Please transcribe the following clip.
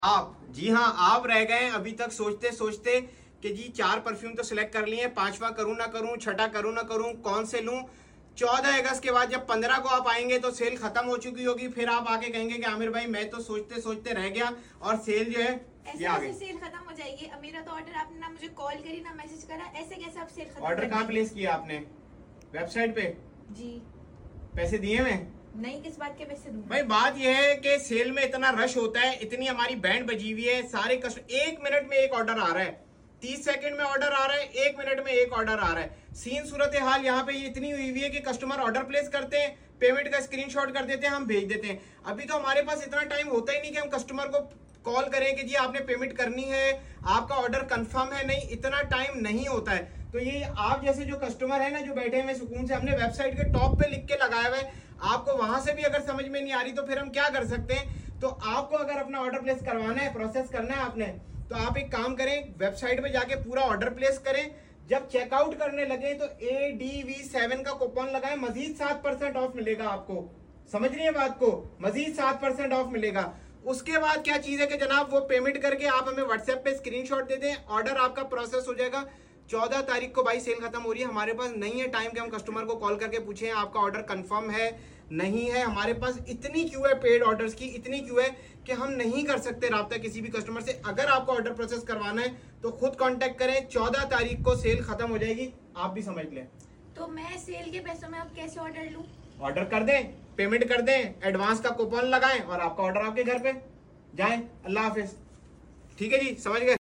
आप, जी हाँ, आप रह गए अभी तक सोचते सोचते कि जी 4 परफ्यूम तो सिलेक्ट कर लिए, 5वां करूं ना करूं, छठा करूं ना करूं, कौन से लूं। 14 अगस्त के बाद जब 15 को आप आएंगे तो सेल खत्म हो चुकी होगी, फिर आप आके कहेंगे कि आमिर भाई मैं तो सोचते सोचते रह गया और सेल जो है ये आ गई। सेल खत्म हो जाएगी। अब मेरा तो ऑर्डर आपने ना मुझे कॉल करी ना मैसेज करा, ऐसे कैसे आप सेल खत्म? ऑर्डर कहाँ प्लेस किया आपने? वेबसाइट पे? जी। पैसे दिए मैं? नहीं, किस बात के पैसे दूं? भाई बात यह है कि सेल में इतना रश होता है, इतनी हमारी बैंड बजी हुई है, सारे कस्टमर 1 मिनट में एक ऑर्डर आ रहा है, 30 सेकंड में ऑर्डर आ रहा है, 1 मिनट में एक ऑर्डर आ रहा है। सीन सूरत हाल यहाँ पे इतनी हुई हुई है कि कस्टमर ऑर्डर प्लेस करते हैं, पेमेंट का स्क्रीनशॉट कर देते हैं, हम भेज देते हैं। अभी तो हमारे पास इतना टाइम होता ही नहीं कि हम कस्टमर को कॉल करें कि जी आपने पेमेंट करनी है, आपका ऑर्डर कंफर्म है, नहीं, इतना टाइम नहीं होता है। तो ये आप जैसे जो कस्टमर है ना, जो बैठे हुए सुकून से, हमने वेबसाइट के टॉप पे लिख के लगाया हुआ है, आपको वहां से भी अगर समझ में नहीं आ रही तो फिर हम क्या कर सकते हैं। तो आपको अगर अपना ऑर्डर प्लेस करवाना है, प्रोसेस करना है आपने, तो आप एक काम करें, वेबसाइट पे जाके पूरा ऑर्डर प्लेस करें। जब चेकआउट करने लगे तो ADV7 का कूपन लगाएं, मजीद 7% ऑफ मिलेगा आपको। समझ रही है बात को? मजीद 7% ऑफ मिलेगा। उसके बाद क्या चीज है कि जनाब वो पेमेंट करके आप हमें व्हाट्सएप पे स्क्रीनशॉट दे दें, ऑर्डर आपका प्रोसेस हो जाएगा। 14 तारीख को भाई सेल खत्म हो रही है, हमारे पास नहीं है टाइम कि हम कस्टमर को कॉल करके पूछें आपका ऑर्डर कंफर्म है नहीं है। हमारे पास इतनी क्यू है पेड ऑर्डर्स की, इतनी क्यू है कि हम नहीं कर सकते राब्ता किसी भी कस्टमर से। अगर आपको ऑर्डर प्रोसेस करवाना है तो खुद कांटेक्ट करें, 14 तारीख को सेल खत्म हो जाएगी, आप भी समझ लें। तो मैं सेल के पैसों में अब कैसे ऑर्डर लूं? ऑर्डर कर दें, पेमेंट कर दें, एडवांस का कूपन लगाएं और आपका ऑर्डर आपके घर पे जाए। अल्लाह हाफिज। ठीक है जी, समझ गए?